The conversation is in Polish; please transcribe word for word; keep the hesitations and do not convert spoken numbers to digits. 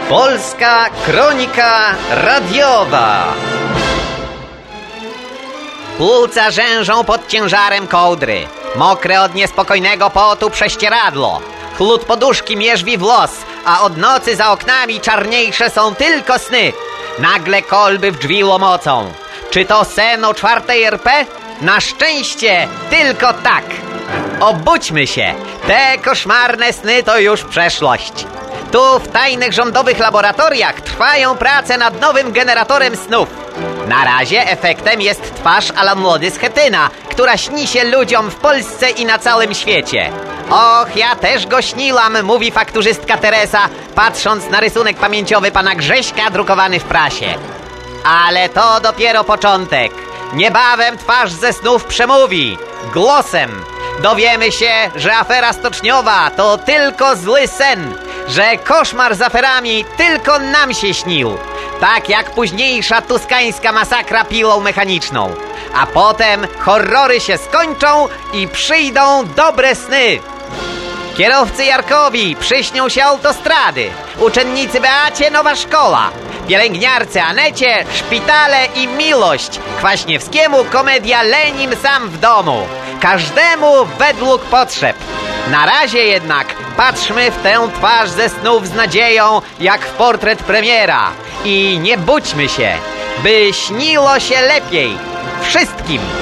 Polska Kronika Radiowa. Płuca rzężą pod ciężarem kołdry. Mokre od niespokojnego potu prześcieradło. Chłód poduszki mierzwi w los, a od nocy za oknami czarniejsze są tylko sny. Nagle kolby w drzwi łomocą. Czy to sen o czwartej R P? Na szczęście tylko tak. Obudźmy się. Te koszmarne sny to już przeszłość. Tu w tajnych rządowych laboratoriach trwają prace nad nowym generatorem snów. Na razie efektem jest twarz a la młody Schetyna, która śni się ludziom w Polsce i na całym świecie. Och, ja też go śniłam, mówi fakturzystka Teresa, patrząc na rysunek pamięciowy pana Grześka drukowany w prasie. Ale to dopiero początek. Niebawem twarz ze snów przemówi. Głosem. Dowiemy się, że afera stoczniowa to tylko zły sen, że koszmar z aferami tylko nam się śnił, tak jak późniejsza tuskańska masakra piłą mechaniczną. A potem horrory się skończą i przyjdą dobre sny. Kierowcy Jarkowi przyśnią się autostrady, uczennicy Beacie nowa szkoła, pielęgniarce Anecie szpitale i miłość, Kwaśniewskiemu komedia Lenin sam w domu. Każdemu według potrzeb. Na razie jednak patrzmy w tę twarz ze snów z nadzieją, jak w portret premiera. I nie budźmy się, by śniło się lepiej. Wszystkim.